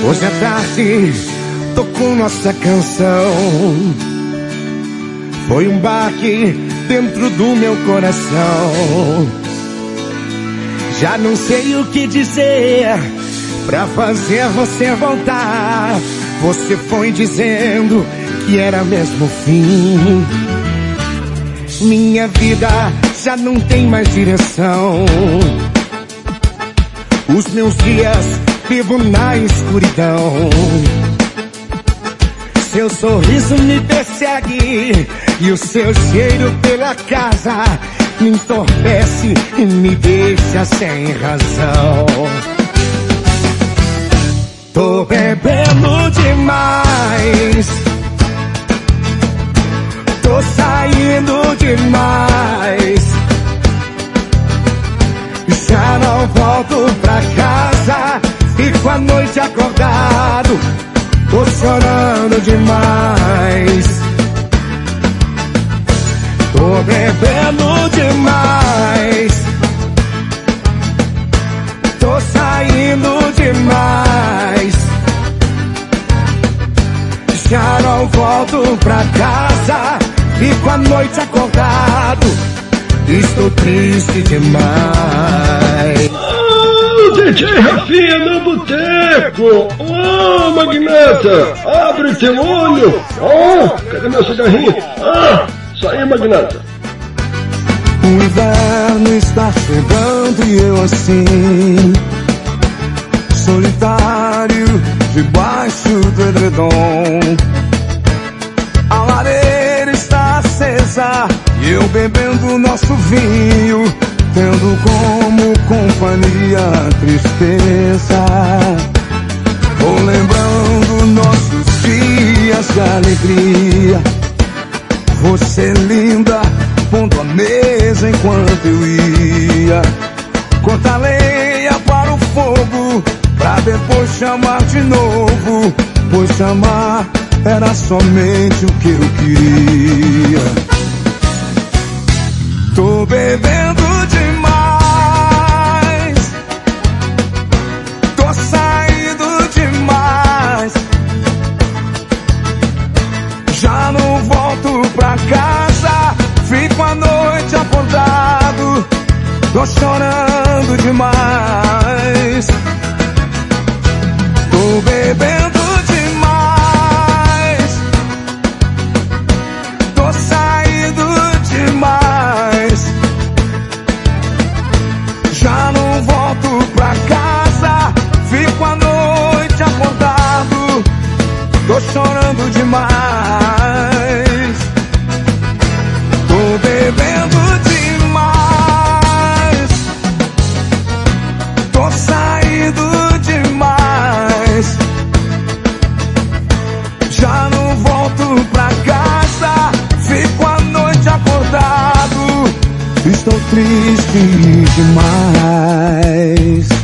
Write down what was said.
Hoje à tarde tocou nossa canção. Foi um baque dentro do meu coração. Já não sei o que dizer pra fazer você voltar. Você foi dizendo que era mesmo o fim. Minha vida já não tem mais direção. Os meus dias vivo na escuridão. Seu sorriso me persegue e o seu cheiro pela casa me entorpece e me deixa sem razão. Tô bebendo demais, tô saindo demais, já não volto pra casa, fico a noite acordado, tô chorando demais. Tô bebendo demais, tô saindo demais, já não volto pra casa, fico a noite acordado, estou triste demais. DJ Rafinha no boteco. Magnata, abre teu olho. Cadê meu cigarrinho? Isso aí, Magnata. O inverno está chegando e eu assim, solitário, debaixo do edredom. A lareira está acesa e eu bebendo nosso vinho, tendo como companhia a tristeza. Vou lembrando nossos dias de alegria. Você linda, pondo a mesa enquanto eu ia cortar lenha para o fogo, pra depois chamar de novo, pois chamar era somente o que eu queria. Tô bebendo demais, tô saindo demais, já não volto pra casa, fico a noite acordado, tô chorando demais. Tô bebendo demais, tô saindo demais, já não volto pra casa, fico a noite acordado, tô chorando demais. Tô bebendo demais, tô saindo demais, já não volto pra casa, fico a noite acordado, estou triste demais.